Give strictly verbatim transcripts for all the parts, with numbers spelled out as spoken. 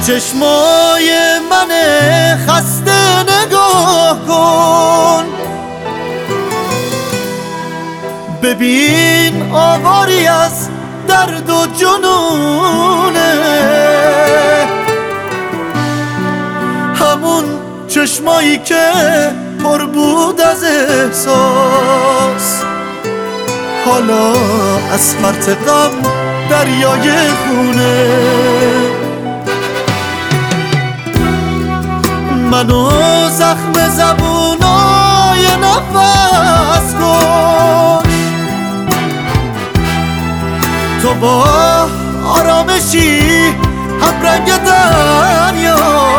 چشمای من خسته نگاه کن، ببین آواری از درد و جنونه، همون چشمایی که پر بود از احساس، حالا از فرط غم دریای خونه. منو زخم زبونای نفس کش، تو با آرامشی هم رنگ دریا،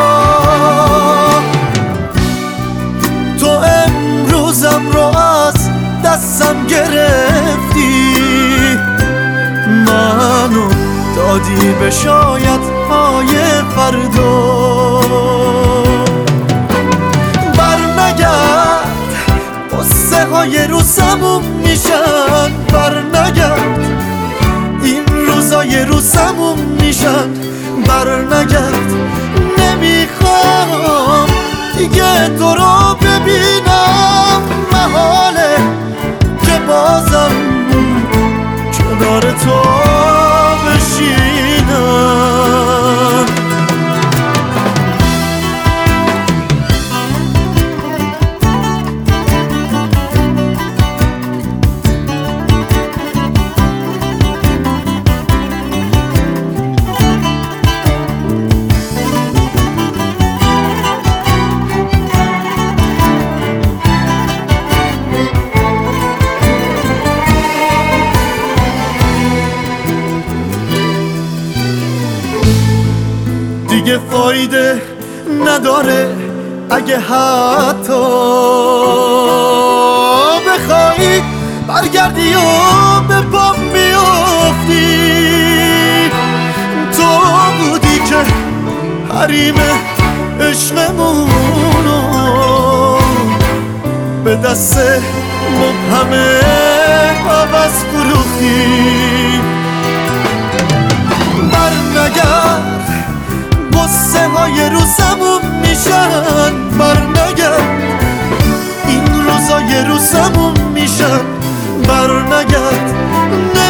تو امروزم رو از دستم گرفتی، منو دادی به شاید های فردا. برنگرد قصه های رو سموم میشن، برنگرد این روزای رو سموم میشن، برنگرد نمیخوام دیگه تو رو ببینم، محاله که بازم کنار تو بشینم. دیگه فایده نداره اگه حتی بخوای برگردی و به پام بیافتی، تو بودی که حریم عشقمونو به دست مبهم عوض فروختی. برنگرد قصه های رو سموم میشن، برنگرد این روزای رو سموم میشن، برنگرد